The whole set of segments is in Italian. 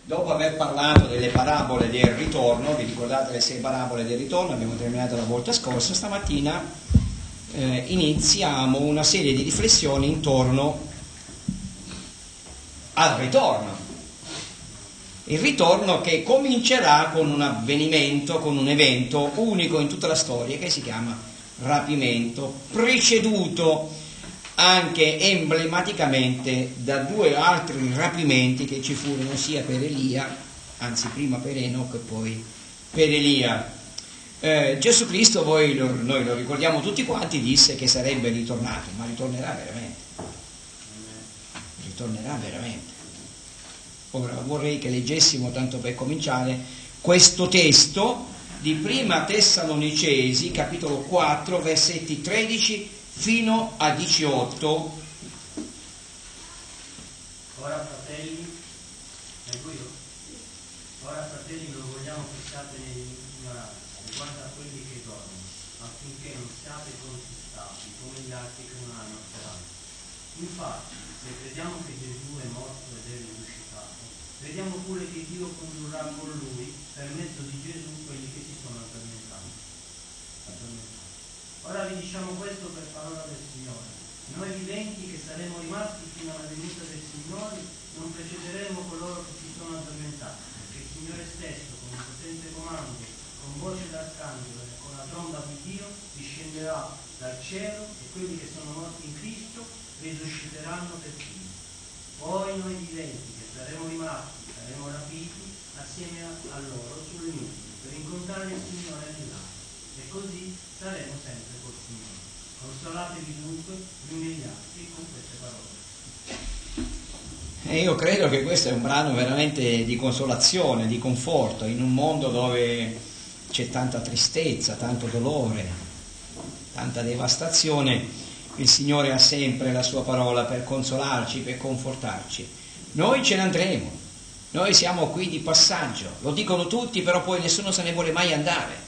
Dopo aver parlato delle parabole del ritorno, vi ricordate le 6 parabole del ritorno, abbiamo terminato la volta scorsa, stamattina iniziamo una serie di riflessioni intorno al ritorno. Il ritorno che comincerà con un avvenimento, con un evento unico in tutta la storia che si chiama rapimento, preceduto anche emblematicamente da 2 altri rapimenti che ci furono sia per Elia, anzi prima per Enoch e poi per Elia. Gesù Cristo, noi lo ricordiamo tutti quanti, disse che sarebbe ritornato, ma ritornerà veramente. Ritornerà veramente. Ora vorrei che leggessimo, tanto per cominciare, questo testo di Prima Tessalonicesi, capitolo 4, versetti 13 fino a 18. Ora fratelli, non vogliamo che siate nell'ignoranza riguardo a quelli che dormono, affinché non siate conquistati come gli altri che non hanno speranza. Infatti, se crediamo che Gesù è morto ed è risuscitato, crediamo pure che Dio condurrà con lui per mezzo di Gesù quelli che si sono addormentati. Ora vi diciamo questo per parola del Signore. Noi viventi che saremo rimasti fino alla venuta del Signore non precederemo coloro che si sono addormentati, perché il Signore stesso, con un potente comando, con voce d'arcangelo e con la tromba di Dio, discenderà dal cielo e quelli che sono morti in Cristo risusciteranno per primi. Poi noi viventi che saremo rimasti, saremo rapiti assieme a loro sulle nuvoli per incontrare il Signore nell'aria. E così saremo sempre col Signore. Consolatevi dunque gli uni e gli altri con queste parole. E io credo che questo è un brano veramente di consolazione, di conforto, in un mondo dove c'è tanta tristezza, tanto dolore, tanta devastazione. Il Signore ha sempre la sua parola per consolarci, per confortarci. Noi ce ne andremo, noi siamo qui di passaggio, lo dicono tutti, però poi nessuno se ne vuole mai andare.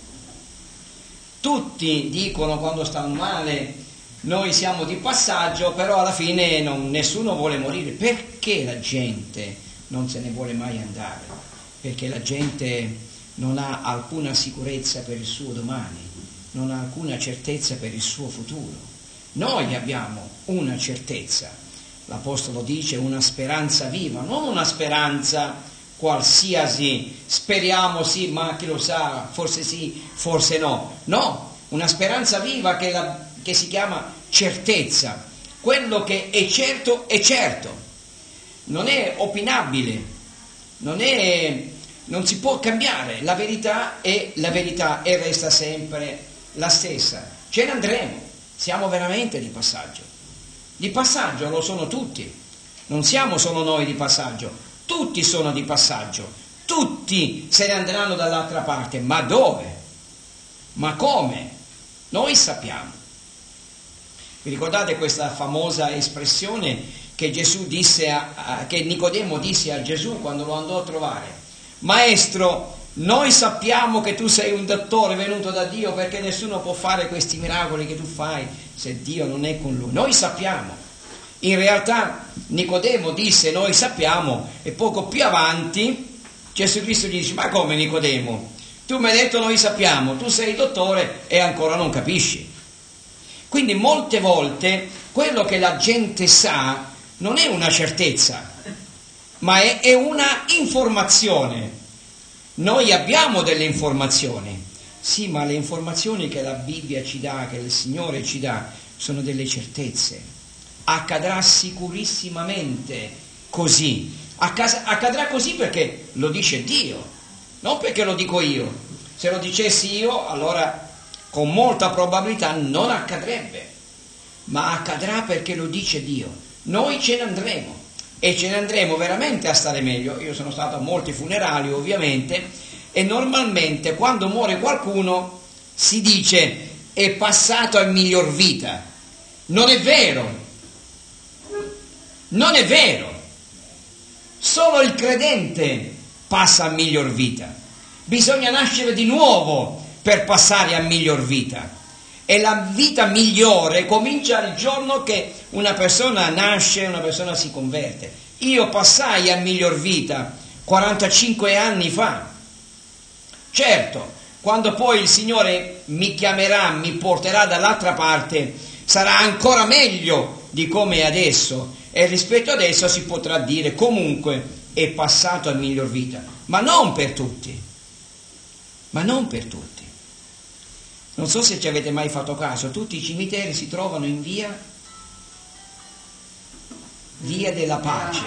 Tutti dicono quando stanno male, noi siamo di passaggio, però alla fine nessuno vuole morire. Perché la gente non se ne vuole mai andare? Perché la gente non ha alcuna sicurezza per il suo domani, non ha alcuna certezza per il suo futuro. Noi abbiamo una certezza, l'Apostolo dice una speranza viva, non una speranza qualsiasi, speriamo sì, ma chi lo sa, forse sì, forse no. No, una speranza viva che si chiama certezza. Quello che è certo, non è opinabile, non si può cambiare, la verità è la verità e resta sempre la stessa. Ce ne andremo, siamo veramente di passaggio. Di passaggio lo sono tutti, non siamo solo noi di passaggio. Tutti sono di passaggio, tutti se ne andranno dall'altra parte, ma dove? Ma come? Noi sappiamo. Vi ricordate questa famosa espressione che Gesù disse che Nicodemo disse a Gesù quando lo andò a trovare? Maestro, noi sappiamo che tu sei un dottore venuto da Dio, perché nessuno può fare questi miracoli che tu fai se Dio non è con lui. Noi sappiamo. In realtà Nicodemo disse noi sappiamo, e poco più avanti Gesù Cristo gli dice: ma come Nicodemo? Tu mi hai detto noi sappiamo, tu sei dottore e ancora non capisci. Quindi molte volte quello che la gente sa non è una certezza, ma è una informazione. Noi abbiamo delle informazioni, sì, ma le informazioni che la Bibbia ci dà, che il Signore ci dà, sono delle certezze. Accadrà sicurissimamente così. Accadrà così perché lo dice Dio, non perché lo dico io. Se lo dicessi io, allora con molta probabilità non accadrebbe, ma accadrà perché lo dice Dio. Noi ce ne andremo e ce ne andremo veramente a stare meglio. Io sono stato a molti funerali ovviamente, e normalmente quando muore qualcuno si dice è passato a miglior vita. Non è vero. Non è vero, solo il credente passa a miglior vita, bisogna nascere di nuovo per passare a miglior vita, e la vita migliore comincia il giorno che una persona nasce, una persona si converte. Io passai a miglior vita 45 anni fa. Certo, quando poi il Signore mi chiamerà, mi porterà dall'altra parte, sarà ancora meglio di come è adesso, e rispetto adesso si potrà dire comunque è passato a miglior vita, ma non per tutti, non so se ci avete mai fatto caso, tutti i cimiteri si trovano in via della Pace,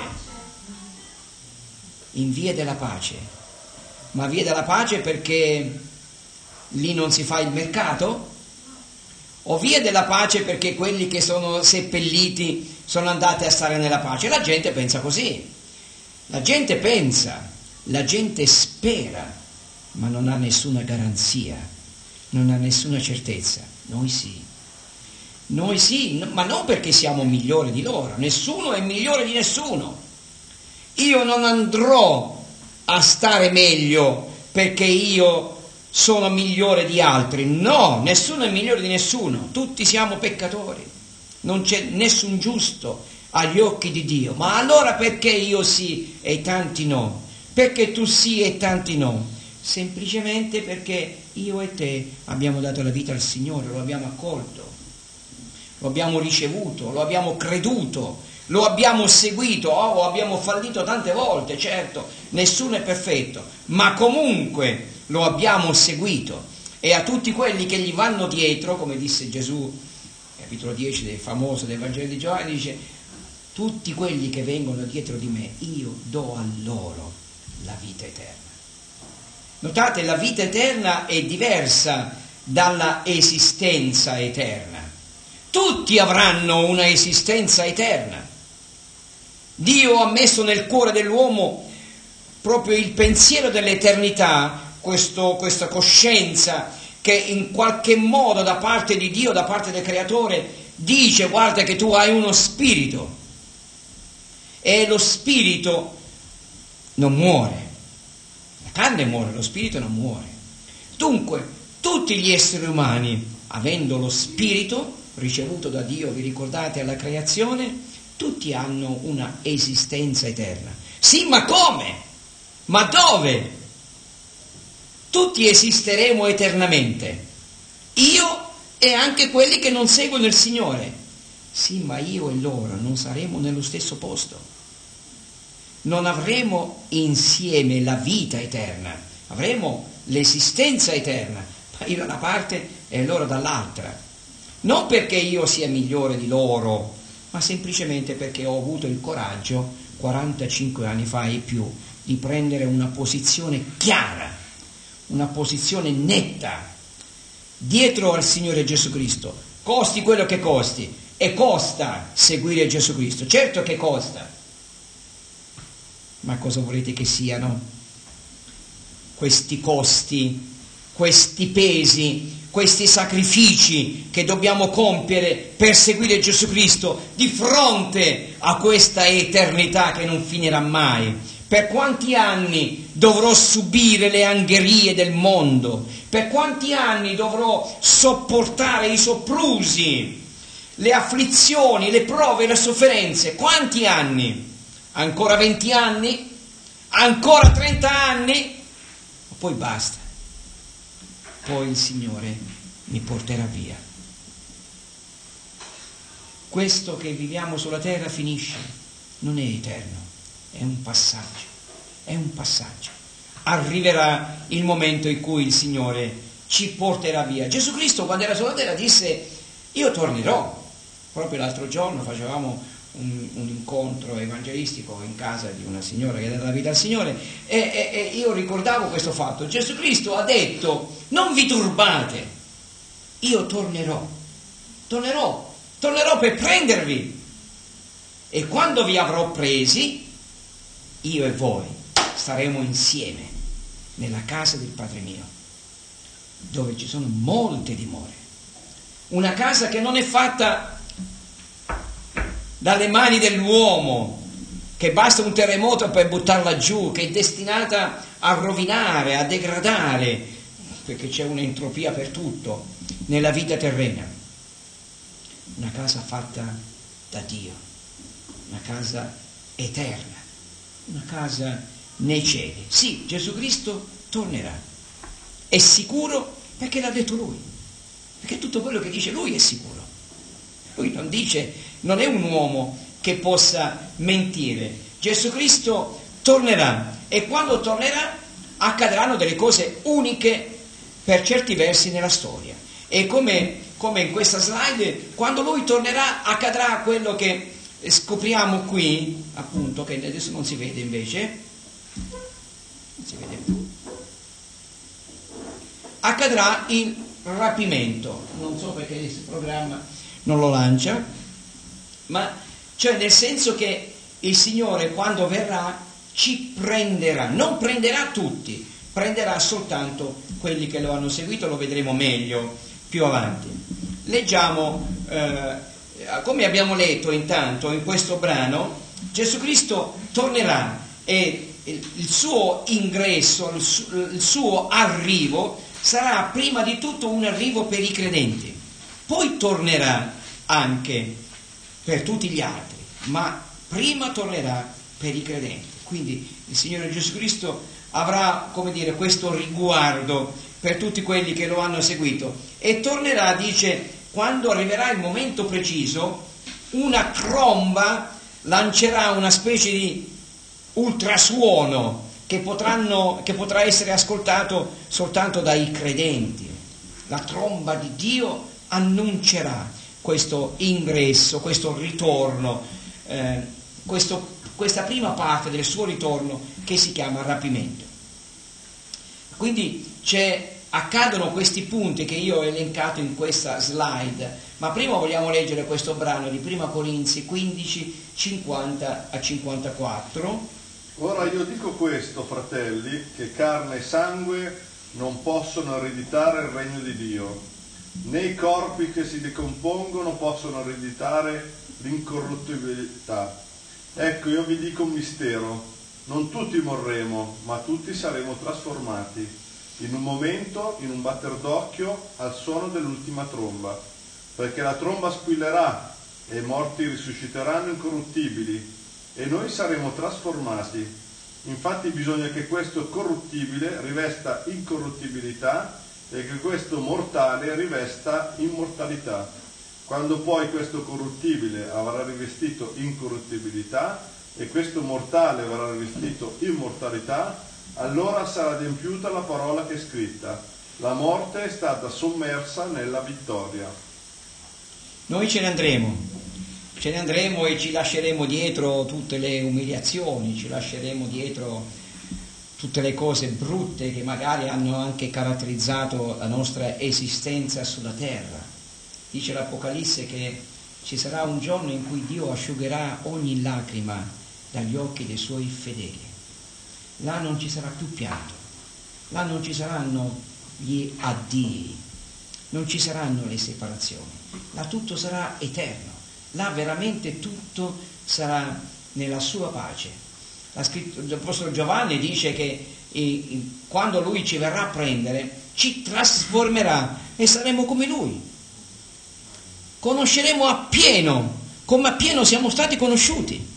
in via della Pace, ma via della Pace perché lì non si fa il mercato, o via della Pace perché quelli che sono seppelliti sono andati a stare nella pace? La gente pensa così, la gente spera, ma non ha nessuna garanzia, non ha nessuna certezza. Noi sì, ma non perché siamo migliori di loro, nessuno è migliore di nessuno. Io non andrò a stare meglio perché io sono migliore di altri, no, nessuno è migliore di nessuno, tutti siamo peccatori, non c'è nessun giusto agli occhi di Dio. Ma allora perché io sì e tanti no? Perché tu sì e tanti no? Semplicemente perché io e te abbiamo dato la vita al Signore, lo abbiamo accolto, lo abbiamo ricevuto, lo abbiamo creduto, lo abbiamo seguito, o abbiamo fallito tante volte, certo, nessuno è perfetto, ma comunque lo abbiamo seguito. E a tutti quelli che gli vanno dietro, come disse Gesù, capitolo 10 del famoso del Vangelo di Giovanni, dice: tutti quelli che vengono dietro di me, io do a loro la vita eterna. Notate, la vita eterna è diversa dalla esistenza eterna. Tutti avranno una esistenza eterna. Dio ha messo nel cuore dell'uomo proprio il pensiero dell'eternità, questa coscienza che in qualche modo da parte di Dio, da parte del Creatore, dice: guarda che tu hai uno spirito, e lo spirito non muore. La carne muore, lo spirito non muore. Dunque, tutti gli esseri umani, avendo lo spirito ricevuto da Dio, vi ricordate, alla creazione, tutti hanno una esistenza eterna. Sì, ma come? Ma dove? Tutti esisteremo eternamente, io e anche quelli che non seguono il Signore. Sì, ma io e loro non saremo nello stesso posto, non avremo insieme la vita eterna, avremo l'esistenza eterna, ma io da una parte e loro dall'altra. Non perché io sia migliore di loro, ma semplicemente perché ho avuto il coraggio 45 anni fa e più di prendere una posizione chiara, una posizione netta dietro al Signore Gesù Cristo, costi quello che costi, e costa seguire Gesù Cristo, certo che costa, ma cosa volete che siano questi costi, questi pesi, questi sacrifici che dobbiamo compiere per seguire Gesù Cristo di fronte a questa eternità che non finirà mai? Per quanti anni dovrò subire le angherie del mondo? Per quanti anni dovrò sopportare i soprusi, le afflizioni, le prove, le sofferenze? Quanti anni? Ancora 20 anni? Ancora 30 anni? Poi basta. Poi il Signore mi porterà via. Questo che viviamo sulla terra finisce, non è eterno, è un passaggio. Arriverà il momento in cui il Signore ci porterà via. Gesù Cristo, quando era sulla terra, disse: io tornerò. Proprio l'altro giorno facevamo un incontro evangelistico in casa di una signora che ha dato la vita al Signore, e io ricordavo questo fatto. Gesù Cristo ha detto: non vi turbate, io tornerò per prendervi, e quando vi avrò presi, io e voi staremo insieme nella casa del Padre mio, dove ci sono molte dimore, una casa che non è fatta dalle mani dell'uomo, che basta un terremoto per buttarla giù, che è destinata a rovinare, a degradare, perché c'è un'entropia per tutto nella vita terrena. Una casa fatta da Dio, una casa eterna, una casa nei cieli. Sì, Gesù Cristo tornerà. È sicuro perché l'ha detto Lui. Perché tutto quello che dice Lui è sicuro. Lui non dice, non è un uomo che possa mentire. Gesù Cristo tornerà e quando tornerà accadranno delle cose uniche per certi versi nella storia. E come in questa slide, quando Lui tornerà accadrà quello che scopriamo qui, appunto, che adesso non si vede invece, non si vede più. Accadrà il rapimento, non so perché il programma non lo lancia, ma cioè nel senso che il Signore quando verrà ci prenderà, non prenderà tutti, prenderà soltanto quelli che lo hanno seguito, lo vedremo meglio più avanti. Leggiamo, come abbiamo letto intanto in questo brano, Gesù Cristo tornerà e il suo ingresso, il suo arrivo sarà prima di tutto un arrivo per i credenti, poi tornerà anche per tutti gli altri, ma prima tornerà per i credenti. Quindi il Signore Gesù Cristo avrà, come dire, questo riguardo per tutti quelli che lo hanno seguito e tornerà, dice, quando arriverà il momento preciso, una tromba lancerà una specie di ultrasuono che potrà essere ascoltato soltanto dai credenti. La tromba di Dio annuncerà questo ingresso, questo ritorno, questa prima parte del suo ritorno che si chiama rapimento. Quindi accadono questi punti che io ho elencato in questa slide, ma prima vogliamo leggere questo brano di 1 Corinzi 15, 50 a 54. Ora io dico questo, fratelli, che carne e sangue non possono ereditare il regno di Dio, né i corpi che si decompongono possono ereditare l'incorruttibilità. Ecco, io vi dico un mistero, non tutti morremo, ma tutti saremo trasformati, in un momento, in un batter d'occhio, al suono dell'ultima tromba, perché la tromba squillerà e i morti risusciteranno incorruttibili, e noi saremo trasformati. Infatti bisogna che questo corruttibile rivesta incorruttibilità e che questo mortale rivesta immortalità. Quando poi questo corruttibile avrà rivestito incorruttibilità e questo mortale avrà rivestito immortalità, allora sarà adempiuta la parola che è scritta: la morte è stata sommersa nella vittoria. Noi ce ne andremo e ci lasceremo dietro tutte le umiliazioni, ci lasceremo dietro tutte le cose brutte che magari hanno anche caratterizzato la nostra esistenza sulla terra. Dice l'Apocalisse che ci sarà un giorno in cui Dio asciugherà ogni lacrima dagli occhi dei suoi fedeli. Là non ci sarà più pianto, là non ci saranno gli addii, non ci saranno le separazioni, là tutto sarà eterno. Là veramente tutto sarà nella sua pace. L'Apostolo Giovanni dice che quando Lui ci verrà a prendere, ci trasformerà e saremo come Lui. Conosceremo appieno, come appieno siamo stati conosciuti.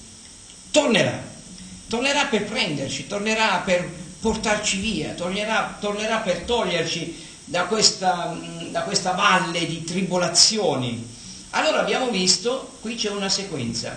Tornerà per prenderci, tornerà per portarci via, tornerà per toglierci da questa valle di tribolazioni. Allora abbiamo visto, qui c'è una sequenza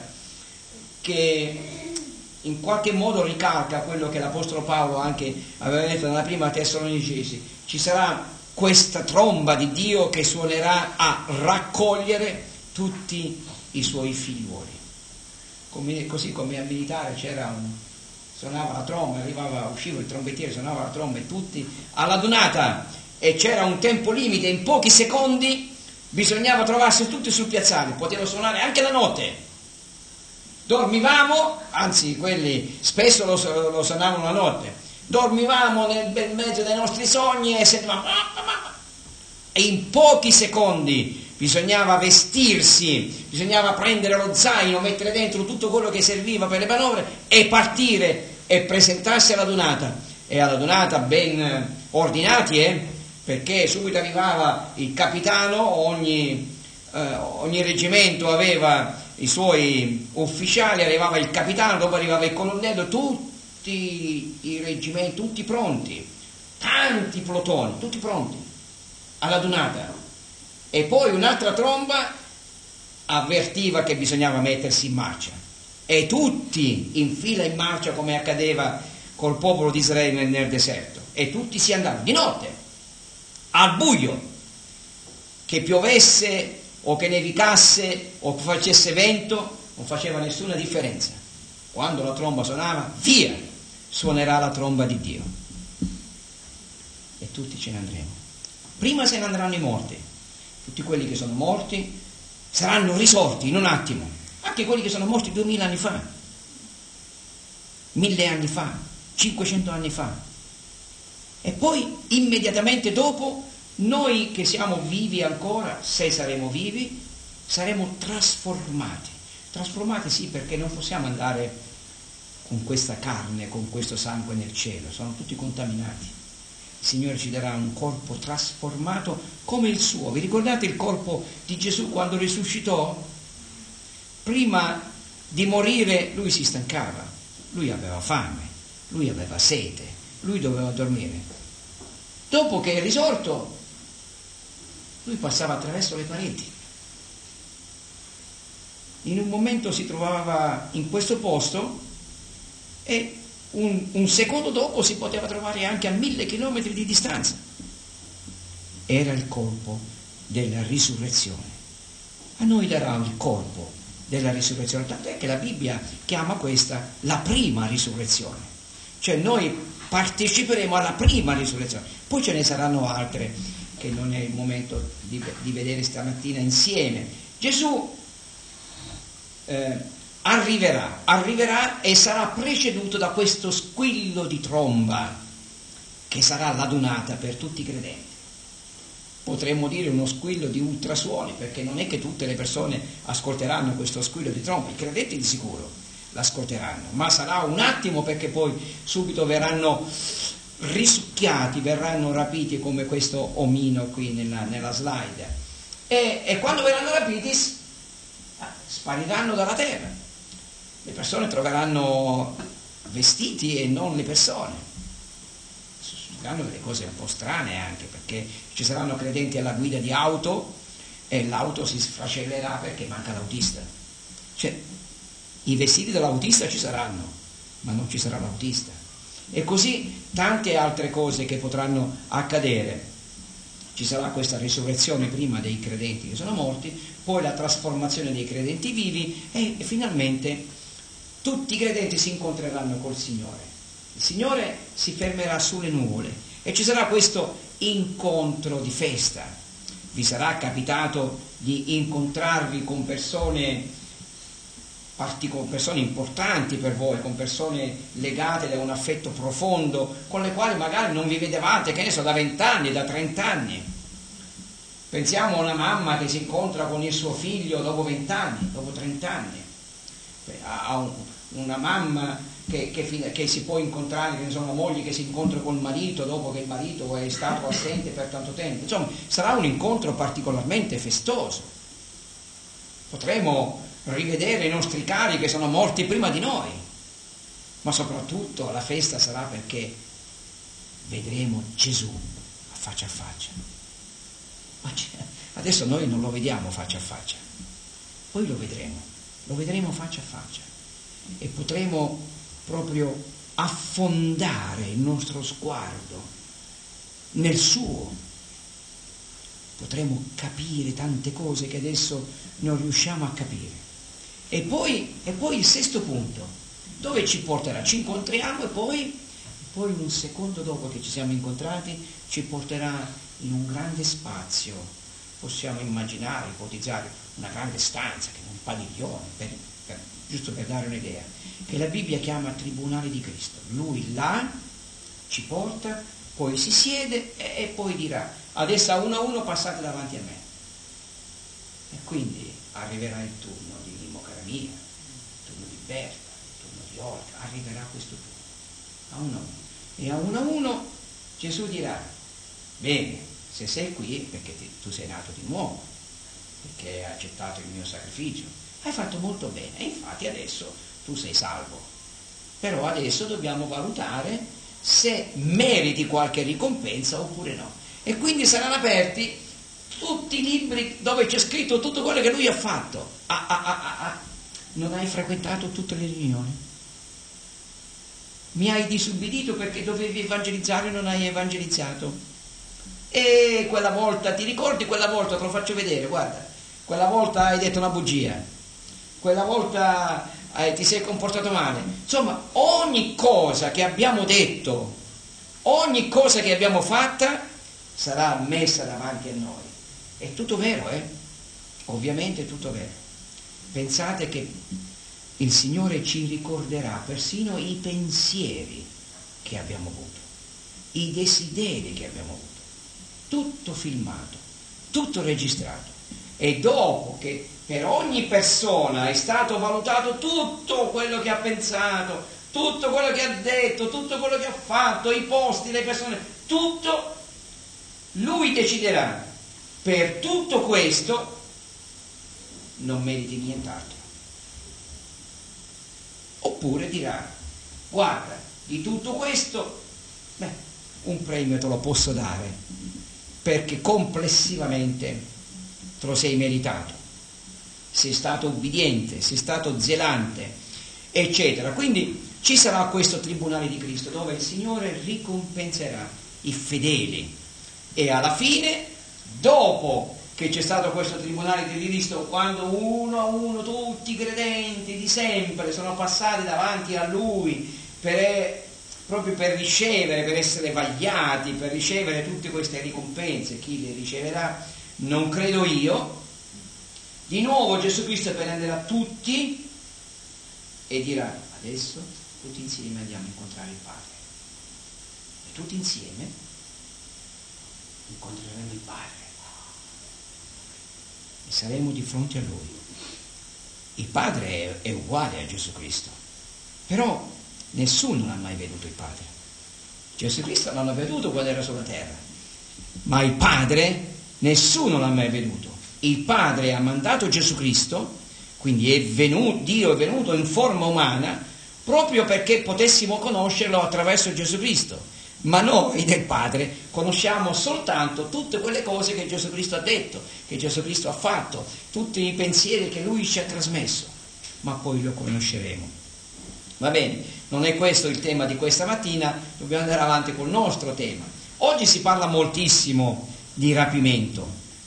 che in qualche modo ricalca quello che l'Apostolo Paolo anche aveva detto nella prima Tessalonicesi. Ci sarà questa tromba di Dio che suonerà a raccogliere tutti i suoi figliuoli. Così come a militare suonava la tromba, usciva il trombettiere, suonava la tromba e tutti alla donata, e c'era un tempo limite, in pochi secondi bisognava trovarsi tutti sul piazzale, poteva suonare anche la notte. Dormivamo, anzi quelli spesso lo suonavano la notte, dormivamo nel bel mezzo dei nostri sogni e sentivamo, e in pochi secondi bisognava vestirsi, bisognava prendere lo zaino, mettere dentro tutto quello che serviva per le manovre e partire e presentarsi alla donata, e alla donata ben ordinati, perché subito arrivava il capitano, ogni reggimento aveva i suoi ufficiali, arrivava il capitano, dopo arrivava il colonnello, tutti i reggimenti, tutti pronti, tanti plotoni, tutti pronti alla dunata. E poi un'altra tromba avvertiva che bisognava mettersi in marcia. E tutti in fila in marcia, come accadeva col popolo di Israele nel deserto. E tutti si andavano di notte, al buio, che piovesse o che nevicasse o che facesse vento, non faceva nessuna differenza. Quando la tromba suonava, via, suonerà la tromba di Dio. E tutti ce ne andremo. Prima se ne andranno i morti. Tutti quelli che sono morti saranno risorti in un attimo. Anche quelli che sono morti 2000 anni fa, 1000 anni fa, 500 anni fa. E poi immediatamente dopo noi che siamo vivi ancora, se saremo vivi, saremo trasformati. Trasformati sì, perché non possiamo andare con questa carne, con questo sangue nel cielo, sono tutti contaminati. Il Signore ci darà un corpo trasformato come il suo. Vi ricordate il corpo di Gesù quando risuscitò? Prima di morire lui si stancava, lui aveva fame, lui aveva sete, lui doveva dormire. Dopo che è risorto, lui passava attraverso le pareti. In un momento si trovava in questo posto e un secondo dopo si poteva trovare anche a 1000 chilometri di distanza. Era il corpo della risurrezione. A noi darà il corpo della risurrezione, tant'è che la Bibbia chiama questa la prima risurrezione. Cioè noi parteciperemo alla prima risurrezione. Poi ce ne saranno altre che non è il momento di vedere stamattina insieme. Gesù arriverà e sarà preceduto da questo squillo di tromba che sarà l'adunata per tutti i credenti. Potremmo dire uno squillo di ultrasuoni, perché non è che tutte le persone ascolteranno questo squillo di tromba, i credenti di sicuro l'ascolteranno, ma sarà un attimo, perché poi subito verranno risucchiati, verranno rapiti come questo omino qui nella slide, e quando verranno rapiti spariranno dalla terra. Le persone troveranno vestiti e non le persone. Succederanno delle cose un po' strane anche, perché ci saranno credenti alla guida di auto e l'auto si sfracellerà perché manca l'autista. Cioè, i vestiti dell'autista ci saranno, ma non ci sarà l'autista. E così tante altre cose che potranno accadere. Ci sarà questa risurrezione prima dei credenti che sono morti, poi la trasformazione dei credenti vivi e finalmente tutti i credenti si incontreranno col Signore. Il Signore si fermerà sulle nuvole e ci sarà questo incontro di festa. Vi sarà capitato di incontrarvi con persone importanti per voi, con persone legate da un affetto profondo, con le quali magari non vi vedevate, che ne so, da 20 anni, da 30 anni. Pensiamo a una mamma che si incontra con il suo figlio dopo 20 anni, dopo 30 anni, a una mamma che si può incontrare, che ne so, una moglie che si incontra col marito dopo che il marito è stato assente per tanto tempo. Insomma, sarà un incontro particolarmente festoso. Potremo rivedere i nostri cari che sono morti prima di noi, ma soprattutto la festa sarà perché vedremo Gesù a faccia. Adesso noi non lo vediamo faccia a faccia, poi lo vedremo faccia a faccia e potremo proprio affondare il nostro sguardo nel suo. Potremo capire tante cose che adesso non riusciamo a capire. E poi il sesto punto, dove ci porterà? Ci incontriamo e poi un secondo dopo che ci siamo incontrati ci porterà in un grande spazio. Possiamo immaginare, ipotizzare una grande stanza, un padiglione, giusto per dare un'idea, che la Bibbia chiama tribunale di Cristo. Lui là ci porta, poi si siede e poi dirà: adesso a uno passate davanti a me. E quindi arriverà il turno di Mimmo Caramia, il turno di Berta, il turno di Olga, arriverà questo turno, a uno. E a uno Gesù dirà: bene, se sei qui è perché tu sei nato di nuovo, perché hai accettato il mio sacrificio, hai fatto molto bene, e infatti adesso tu sei salvo. però adesso dobbiamo valutare se meriti qualche ricompensa oppure no. E quindi saranno aperti tutti i libri dove c'è scritto tutto quello che lui ha fatto. Non hai frequentato tutte le riunioni? Mi hai disubbidito perché dovevi evangelizzare e non hai evangelizzato. E quella volta, ti ricordi quella volta, te lo faccio vedere, guarda, quella volta hai detto una bugia, quella volta ti sei comportato male. Insomma, ogni cosa che abbiamo detto, ogni cosa che abbiamo fatta sarà messa davanti a noi. È tutto vero, ovviamente è tutto vero. Pensate che il Signore ci ricorderà persino i pensieri che abbiamo avuto, i desideri che abbiamo avuto, tutto filmato, tutto registrato. E dopo che per ogni persona è stato valutato tutto quello che ha pensato, tutto quello che ha detto, tutto quello che ha fatto, i posti, le persone, tutto, lui deciderà: per tutto questo non meriti nient'altro. Oppure dirà: guarda, di tutto questo, un premio te lo posso dare, perché complessivamente te lo sei meritato, sei stato ubbidiente, sei stato zelante, eccetera. Quindi ci sarà questo tribunale di Cristo dove il Signore ricompenserà i fedeli, e alla fine, dopo che c'è stato questo tribunale di Cristo, quando uno a uno tutti i credenti di sempre sono passati davanti a Lui proprio per ricevere, per essere vagliati, per ricevere tutte queste ricompense, chi le riceverà? Non credo io. Di nuovo Gesù Cristo prenderà tutti e dirà: adesso tutti insieme andiamo a incontrare il Padre. E tutti insieme incontreremo il Padre e saremo di fronte a Lui. Il Padre è uguale a Gesù Cristo, però nessuno l'ha mai veduto il Padre. Gesù Cristo l'hanno veduto quando era sulla terra, ma il Padre nessuno l'ha mai veduto. Il Padre ha mandato Gesù Cristo, quindi Dio è venuto in forma umana proprio perché potessimo conoscerlo attraverso Gesù Cristo. Ma noi del Padre conosciamo soltanto tutte quelle cose che Gesù Cristo ha detto, che Gesù Cristo ha fatto, tutti i pensieri che Lui ci ha trasmesso, ma poi lo conosceremo. Va bene, non è questo il tema di questa mattina, dobbiamo andare avanti col nostro tema. Oggi si parla moltissimo di rapimento.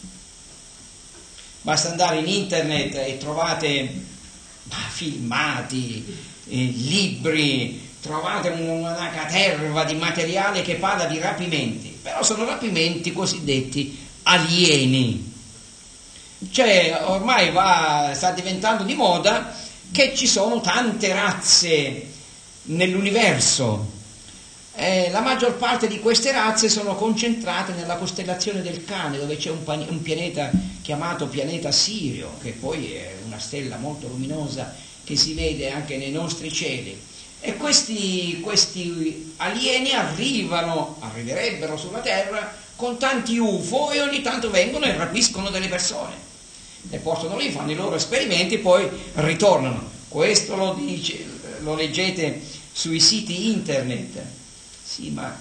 Basta andare in internet e trovate filmati, libri, trovate una caterva di materiale che parla di rapimenti, però sono rapimenti cosiddetti alieni. Cioè ormai sta diventando di moda che ci sono tante razze nell'universo. La maggior parte di queste razze sono concentrate nella costellazione del Cane, dove c'è un pianeta chiamato pianeta Sirio, che poi è una stella molto luminosa che si vede anche nei nostri cieli. E questi alieni arriverebbero sulla Terra con tanti UFO e ogni tanto vengono e rapiscono delle persone. Le portano lì, fanno i loro esperimenti e poi ritornano. Questo lo leggete sui siti internet. Sì, ma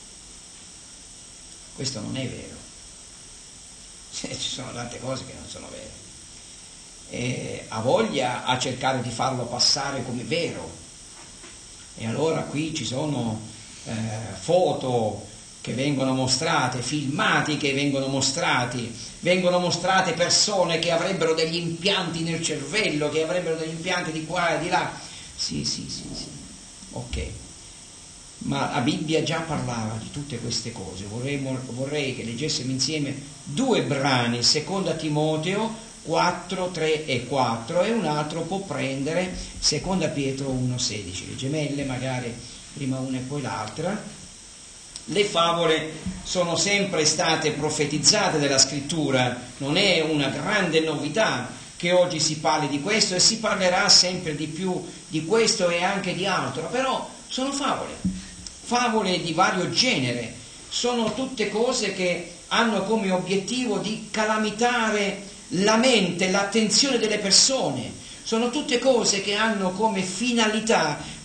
questo non è vero. Ci sono tante cose che non sono vere. Ha voglia a cercare di farlo passare come vero. E allora qui ci sono foto che vengono mostrate, filmati che vengono mostrate persone che avrebbero degli impianti nel cervello, che avrebbero degli impianti di qua e di là. Sì, ok. Ma la Bibbia già parlava di tutte queste cose. Vorrei che leggessimo insieme due brani, 2 Timoteo 4, 3 e 4, e un altro può prendere 2 Pietro 1,16, le gemelle magari prima una e poi l'altra. Le favole sono sempre state profetizzate dalla Scrittura, non è una grande novità che oggi si parli di questo, e si parlerà sempre di più di questo e anche di altro, però sono favole di vario genere, sono tutte cose che hanno come obiettivo di calamitare la mente, l'attenzione delle persone, sono tutte cose che hanno come finalità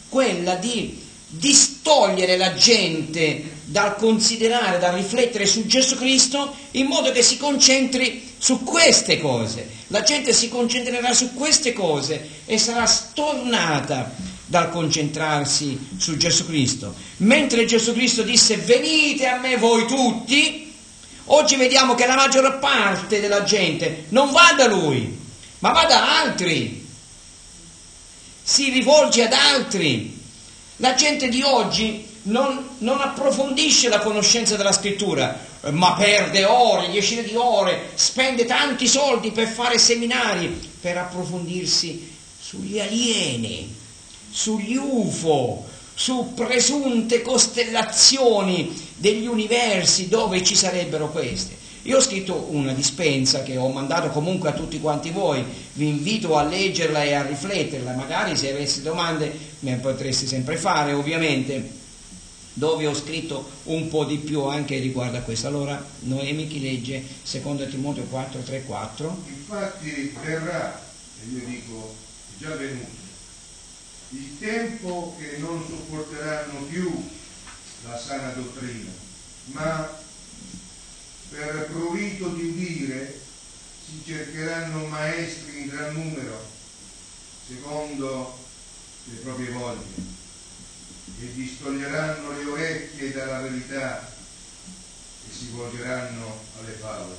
quella di distogliere la gente dal considerare, dal riflettere su Gesù Cristo, in modo che si concentri su queste cose. La gente si concentrerà su queste cose e sarà stornata dal concentrarsi su Gesù Cristo. Mentre Gesù Cristo disse: venite a me voi tutti, oggi vediamo che la maggior parte della gente non va da Lui, ma va da altri, si rivolge ad altri. La gente di oggi non approfondisce la conoscenza della Scrittura, ma perde ore, decine di ore, spende tanti soldi per fare seminari, per approfondirsi sugli alieni, sugli UFO, su presunte costellazioni degli universi dove ci sarebbero queste. Io ho scritto una dispensa che ho mandato comunque a tutti quanti voi, vi invito a leggerla e a rifletterla, magari se aveste domande me ne potreste sempre fare, ovviamente, dove ho scritto un po' di più anche riguardo a questo. Allora Noemi, chi legge 2 Timoteo 4, 3, 4? Infatti verrà, e io dico è già venuto, il tempo che non sopporteranno più la sana dottrina, ma per prurito di udire si cercheranno maestri in gran numero, secondo le proprie voglie, e distoglieranno le orecchie dalla verità e si volgeranno alle favole.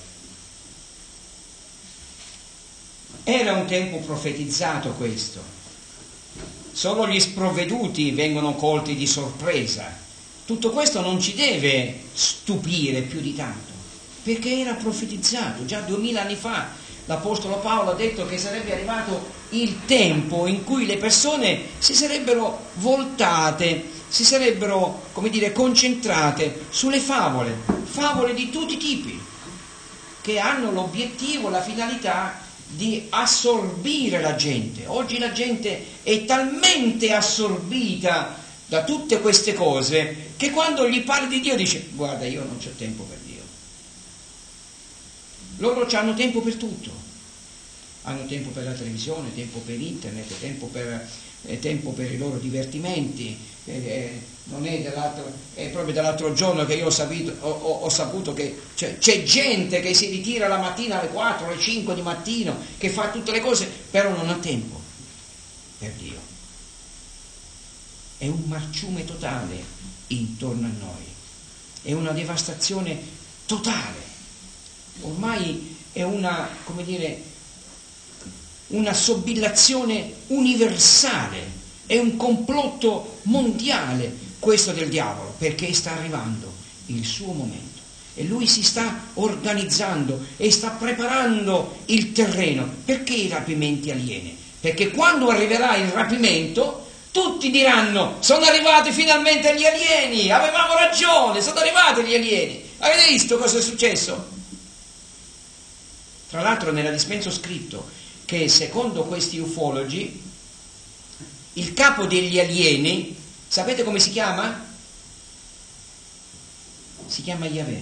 Era un tempo profetizzato questo. Solo gli sprovveduti vengono colti di sorpresa. Tutto questo non ci deve stupire più di tanto, perché era profetizzato già 2000 anni fa. L'Apostolo Paolo ha detto che sarebbe arrivato il tempo in cui le persone si sarebbero voltate, si sarebbero, concentrate sulle favole di tutti i tipi, che hanno l'obiettivo, la finalità di assorbire la gente. Oggi la gente è talmente assorbita da tutte queste cose che quando gli parli di Dio dice: guarda, io non c'ho tempo per Dio. Loro hanno tempo per tutto, hanno tempo per la televisione, tempo per internet, tempo per i loro divertimenti. Non è proprio dall'altro giorno che io ho saputo che c'è gente che si ritira la mattina alle 4, alle 5 di mattino, che fa tutte le cose, però non ha tempo per Dio. È un marciume totale intorno a noi, è una devastazione totale. Ormai è una sobillazione universale, è un complotto mondiale questo del diavolo, perché sta arrivando il suo momento e lui si sta organizzando e sta preparando il terreno. Perché i rapimenti alieni? Perché quando arriverà il rapimento tutti diranno: sono arrivati finalmente gli alieni, avevamo ragione, sono arrivati gli alieni. Avete visto cosa è successo? Tra l'altro nella dispensa ho scritto che secondo questi ufologi il capo degli alieni, sapete come si chiama? Si chiama Yahweh.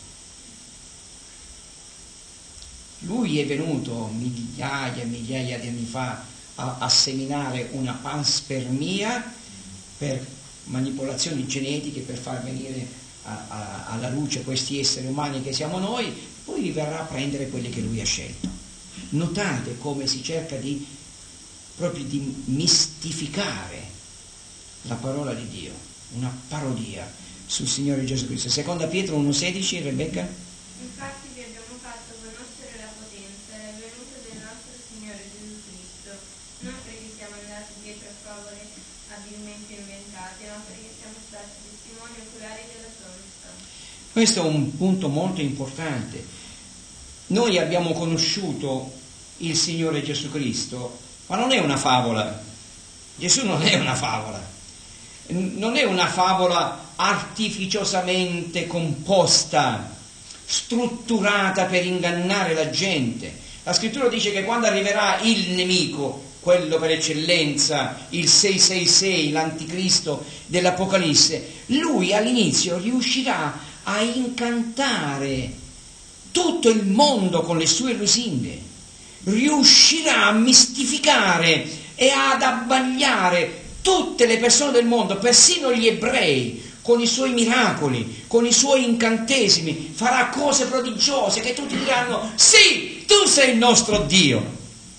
Lui è venuto migliaia e migliaia di anni fa a seminare una panspermia per manipolazioni genetiche, per far venire alla luce questi esseri umani che siamo noi. Poi verrà a prendere quelli che lui ha scelto. Notate come si cerca proprio di mistificare la parola di Dio, una parodia sul Signore Gesù Cristo. Seconda Pietro 1,16, Rebecca? Infatti vi abbiamo fatto conoscere la potenza e la venuta del nostro Signore Gesù Cristo, non perché siamo andati dietro a favole abilmente inventate, ma perché siamo stati testimoni oculari della sua onestà. Questo è un punto molto importante. Noi abbiamo conosciuto il Signore Gesù Cristo, ma non è una favola. Gesù non è una favola. Non è una favola artificiosamente composta, strutturata per ingannare la gente. La Scrittura dice che quando arriverà il nemico, quello per eccellenza, il 666, l'anticristo dell'Apocalisse, lui all'inizio riuscirà a incantare tutto il mondo con le sue lusinghe, riuscirà a mistificare e ad abbagliare tutte le persone del mondo, persino gli ebrei, con i suoi miracoli, con i suoi incantesimi, farà cose prodigiose che tutti diranno: sì, tu sei il nostro Dio.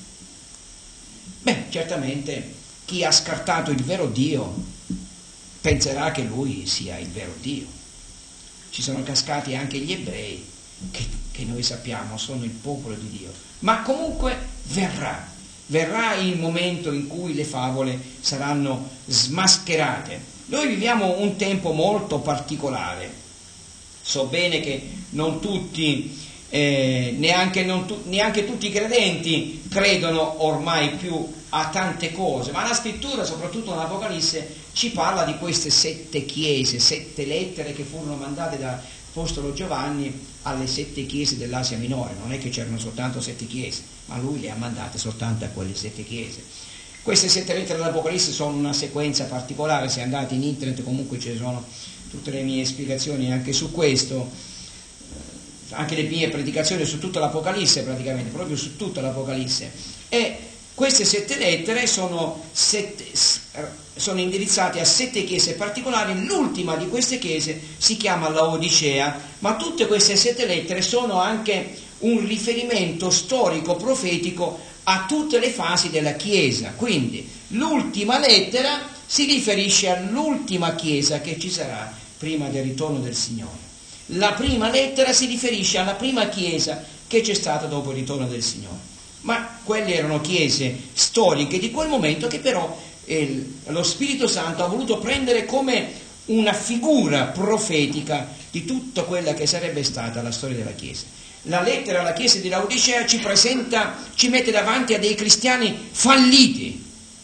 Beh, certamente chi ha scartato il vero Dio penserà che lui sia il vero Dio. Ci sono cascati anche gli ebrei, che noi sappiamo sono il popolo di Dio. Ma comunque verrà il momento in cui le favole saranno smascherate. Noi viviamo un tempo molto particolare. So bene che non tutti, neanche tutti i credenti credono ormai più a tante cose, ma la scrittura, soprattutto nell'Apocalisse, ci parla di queste 7 chiese, 7 lettere che furono mandate dall'Apostolo Giovanni alle 7 chiese dell'Asia Minore. Non è che c'erano soltanto 7 chiese, ma lui le ha mandate soltanto a quelle 7 chiese. Queste 7 lettere dell'Apocalisse sono una sequenza particolare. Se andate in internet comunque ci sono tutte le mie spiegazioni anche su questo, anche le mie predicazioni su tutta l'Apocalisse, praticamente proprio su tutta l'Apocalisse. E queste 7 lettere sono indirizzate a 7 chiese particolari. L'ultima di queste chiese si chiama Laodicea, ma tutte queste 7 lettere sono anche un riferimento storico profetico a tutte le fasi della Chiesa. Quindi l'ultima lettera si riferisce all'ultima Chiesa che ci sarà prima del ritorno del Signore. La prima lettera si riferisce alla prima Chiesa che c'è stata dopo il ritorno del Signore. Ma quelle erano chiese storiche di quel momento che però lo Spirito Santo ha voluto prendere come una figura profetica di tutta quella che sarebbe stata la storia della Chiesa. La lettera alla Chiesa di Laodicea ci mette davanti a dei cristiani falliti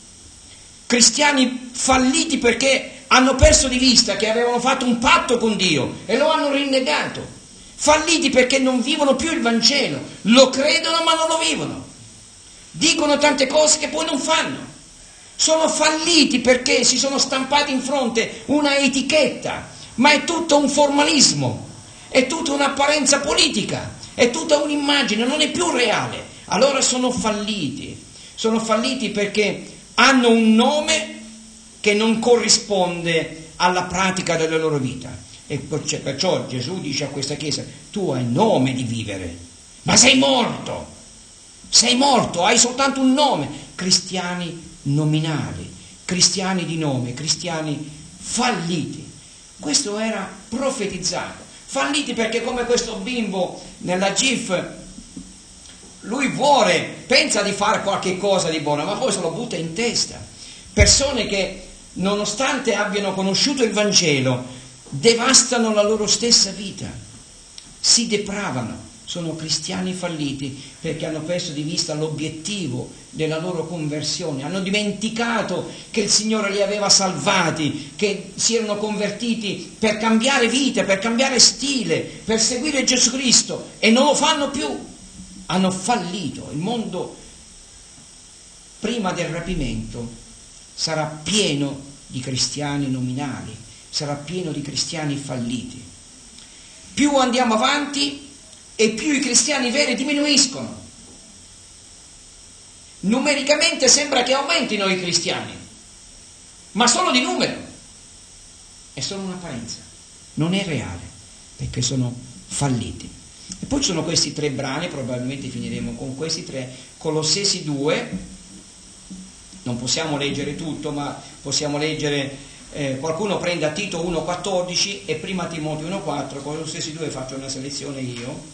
perché hanno perso di vista che avevano fatto un patto con Dio e lo hanno rinnegato, falliti perché non vivono più il Vangelo, lo credono ma non lo vivono, dicono tante cose che poi non fanno, sono falliti perché si sono stampati in fronte una etichetta, ma è tutto un formalismo, è tutta un'apparenza politica, è tutta un'immagine, non è più reale. Allora sono falliti perché hanno un nome che non corrisponde alla pratica della loro vita. E perciò Gesù dice a questa Chiesa: tu hai nome di vivere, ma sei morto, hai soltanto un nome. Cristiani nominali, cristiani di nome, cristiani falliti. Questo era profetizzato. Falliti perché, come questo bimbo nella GIF, lui pensa di fare qualche cosa di buono, ma poi se lo butta in testa. Persone che, nonostante abbiano conosciuto il Vangelo, devastano la loro stessa vita, si depravano, sono cristiani falliti perché hanno perso di vista l'obiettivo della loro conversione, hanno dimenticato che il Signore li aveva salvati, che si erano convertiti per cambiare vita, per cambiare stile, per seguire Gesù Cristo, e non lo fanno più, hanno fallito. Il mondo prima del rapimento sarà pieno di cristiani nominali, sarà pieno di cristiani falliti. Più andiamo avanti e più i cristiani veri diminuiscono. Numericamente sembra che aumentino i cristiani, ma solo di numero, è solo un'apparenza, non è reale, perché sono falliti. E poi ci sono questi 3 brani, probabilmente finiremo con questi 3. Colossesi 2, non possiamo leggere tutto, ma possiamo leggere, qualcuno prenda Tito 1,14 e prima Timoteo 1,4. Colossesi 2 faccio una selezione io.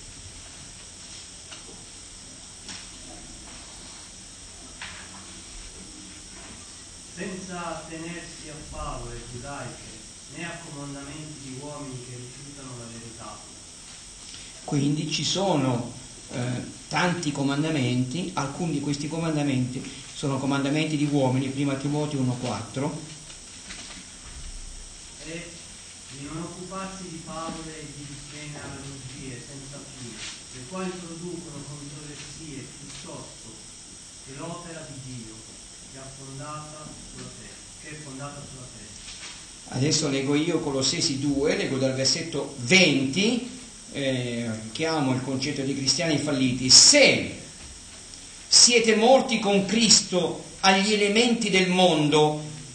Senza attenersi a favole giudaiche né a comandamenti di uomini che rifiutano la verità. Quindi ci sono tanti comandamenti, alcuni di questi comandamenti sono comandamenti di uomini, prima Timoteo 1,4. E di non occuparsi di favole e di genealogie senza fine, le quali producono controversie piuttosto che l'opera di Dio, che è fondata sulla fede. Adesso leggo io Colossesi 2, leggo dal versetto 20, chiamo il concetto di cristiani falliti. Se siete morti con Cristo agli elementi del mondo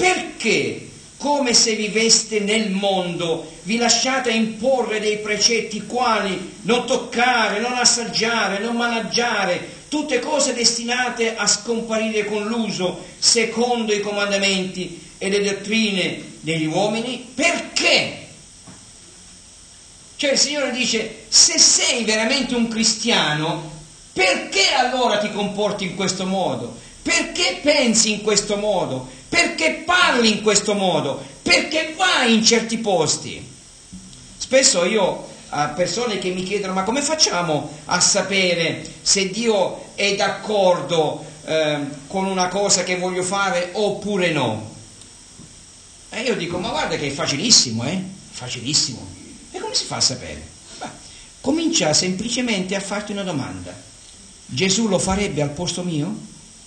perché, come se viveste nel mondo, vi lasciate imporre dei precetti quali non toccare, non assaggiare, non mangiare, tutte cose destinate a scomparire con l'uso, secondo i comandamenti e le dottrine degli uomini? Perché? Cioè il Signore dice, se sei veramente un cristiano, perché allora ti comporti in questo modo? Perché pensi in questo modo? Perché parli in questo modo? Perché vai in certi posti? Spesso io a persone che mi chiedono, ma come facciamo a sapere se Dio è d'accordo con una cosa che voglio fare oppure no? E io dico, ma guarda che è facilissimo, facilissimo. E come si fa a sapere? Beh, comincia semplicemente a farti una domanda. Gesù lo farebbe al posto mio?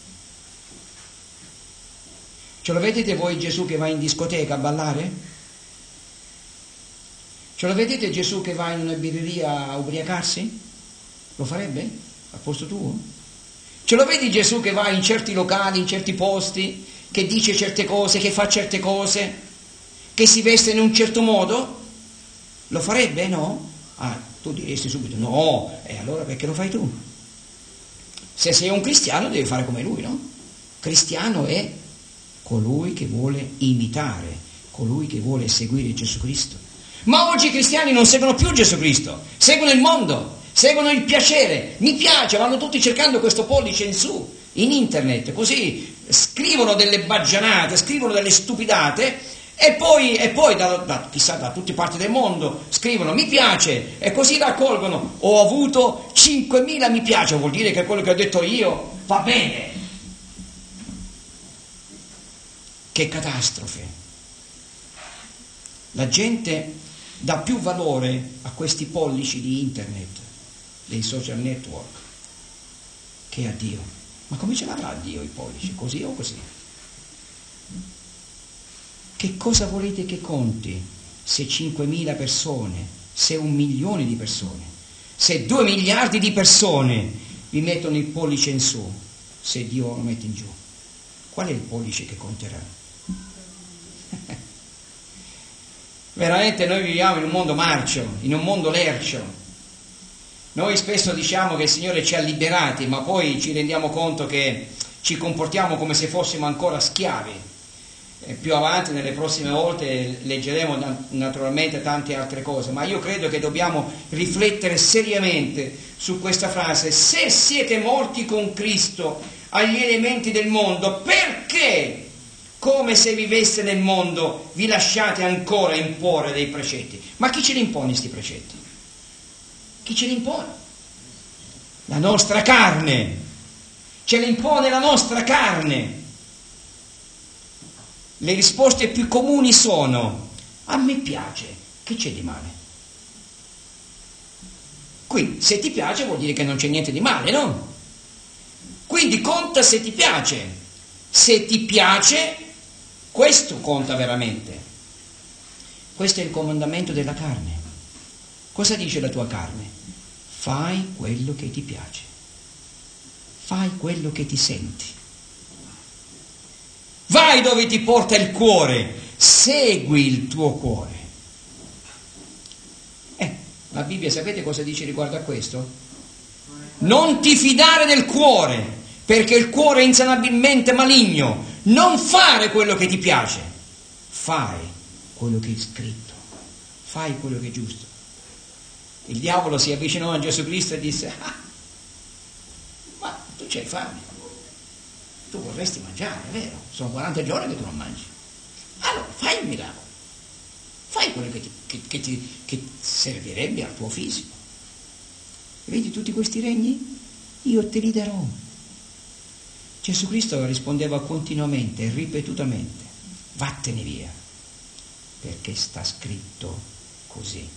Ce lo vedete voi Gesù che va in discoteca a ballare? Ce lo vedete Gesù che va in una birreria a ubriacarsi? Lo farebbe al posto tuo? Ce lo vedi Gesù che va in certi locali, in certi posti, che dice certe cose, che fa certe cose, che si veste in un certo modo? Lo farebbe? No? Ah, tu diresti subito no, e allora perché lo fai tu? Se sei un cristiano devi fare come lui, no? Cristiano è colui che vuole imitare, colui che vuole seguire Gesù Cristo. Ma oggi i cristiani non seguono più Gesù Cristo, seguono il mondo, seguono il piacere. Mi piace, vanno tutti cercando questo pollice in su, in internet, così scrivono delle baggianate, scrivono delle stupidate e poi chissà da tutte parti del mondo scrivono mi piace e così raccolgono. Ho avuto 5.000 mi piace, vuol dire che quello che ho detto io va bene. Che catastrofe! La gente dà più valore a questi pollici di internet, dei social network, che a Dio. Ma come ce l'avrà Dio i pollici? Così o così? Che cosa volete che conti se 5.000 persone, se 1 milione di persone, se 2 miliardi di persone vi mettono il pollice in su, se Dio lo mette in giù? Qual è il pollice che conterà? Veramente noi viviamo in un mondo marcio, in un mondo lercio. Noi spesso diciamo che il Signore ci ha liberati, ma poi ci rendiamo conto che ci comportiamo come se fossimo ancora schiavi. E più avanti, nelle prossime volte, leggeremo naturalmente tante altre cose, ma io credo che dobbiamo riflettere seriamente su questa frase. Se siete morti con Cristo agli elementi del mondo, perché? Come se viveste nel mondo, vi lasciate ancora imporre dei precetti. Ma chi ce li impone questi precetti? Chi ce li impone? La nostra carne. Ce li impone la nostra carne. Le risposte più comuni sono: a me piace, che c'è di male? Quindi, se ti piace vuol dire che non c'è niente di male, no? Quindi conta se ti piace. Se ti piace, questo conta veramente. Questo è il comandamento della carne. Cosa dice la tua carne? Fai quello che ti piace. Fai quello che ti senti. Vai dove ti porta il cuore. Segui il tuo cuore. La Bibbia sapete cosa dice riguardo a questo? Non ti fidare del cuore, perché il cuore è insanabilmente maligno. Non fare quello che ti piace, fai quello che è scritto, fai quello che è giusto. Il diavolo si avvicinò a Gesù Cristo e disse: ma tu c'hai fame, tu vorresti mangiare, è vero? Sono 40 giorni che tu non mangi. Allora fai il miracolo, fai quello che servirebbe al tuo fisico. Vedi tutti questi regni? Io te li darò. Gesù Cristo rispondeva continuamente, ripetutamente: vattene via, perché sta scritto così.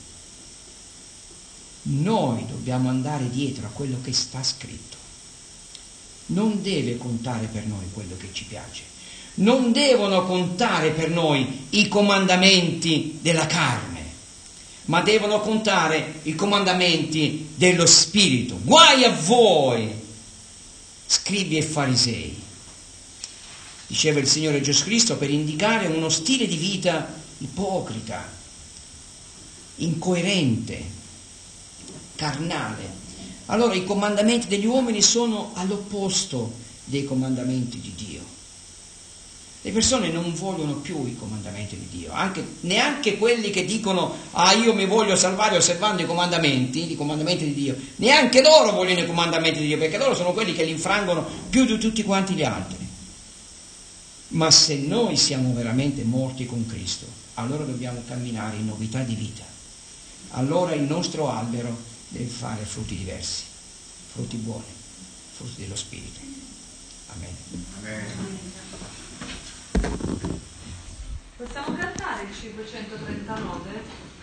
Noi dobbiamo andare dietro a quello che sta scritto. Non deve contare per noi quello che ci piace. Non devono contare per noi i comandamenti della carne, ma devono contare i comandamenti dello Spirito. Guai a voi, scribi e farisei, diceva il Signore Gesù Cristo, per indicare uno stile di vita ipocrita, incoerente, carnale. Allora i comandamenti degli uomini sono all'opposto dei comandamenti di Dio. Le persone non vogliono più i comandamenti di Dio, neanche quelli che dicono io mi voglio salvare osservando i comandamenti di Dio, neanche loro vogliono i comandamenti di Dio, perché loro sono quelli che li infrangono più di tutti quanti gli altri. Ma se noi siamo veramente morti con Cristo, allora dobbiamo camminare in novità di vita. Allora il nostro albero deve fare frutti diversi, frutti buoni, frutti dello Spirito. Amen. Possiamo cantare il 539?